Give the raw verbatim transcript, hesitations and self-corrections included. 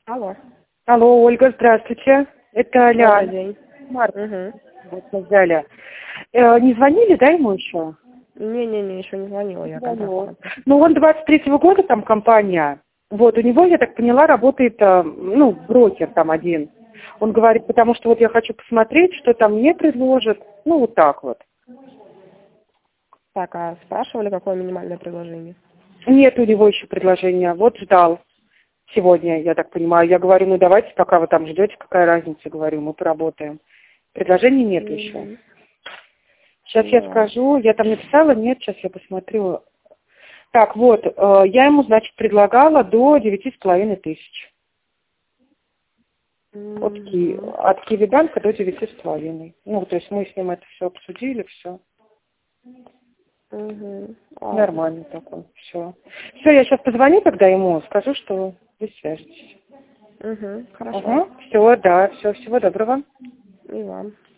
Алло. Алло, Ольга, здравствуйте. Это Добрый Ляля. день. Марк, Угу. вот нас Ляля. Э, не звонили, да, ему еще? Не-не-не, еще не звонила, я контакт Звонила. смотрю. Ну, он двадцать третьего года там компания. Вот, у него, я так поняла, работает, э, ну, брокер там один. Он говорит, потому что вот я хочу посмотреть, что там мне предложат. Ну, вот так вот. Так, а спрашивали, какое минимальное предложение? Нет у него еще предложения. Вот ждал сегодня, я так понимаю. Я говорю, ну, давайте, пока вы там ждете, какая разница, говорю, мы поработаем. Предложений нет Угу. еще. Сейчас я Да. скажу, я там написала, нет, сейчас я посмотрю. Так, вот, э, я ему, значит, предлагала до девяти с половиной тысяч. От, Ки... Угу. от Киевбанка до девяти с половиной. Ну, то есть мы с ним это все обсудили, все. Угу. Ладно. Нормально такой, все. Все, я сейчас позвоню тогда ему, скажу, что вы свяжетесь. Угу. Хорошо. Ага, все, да, все, всего доброго. И вам.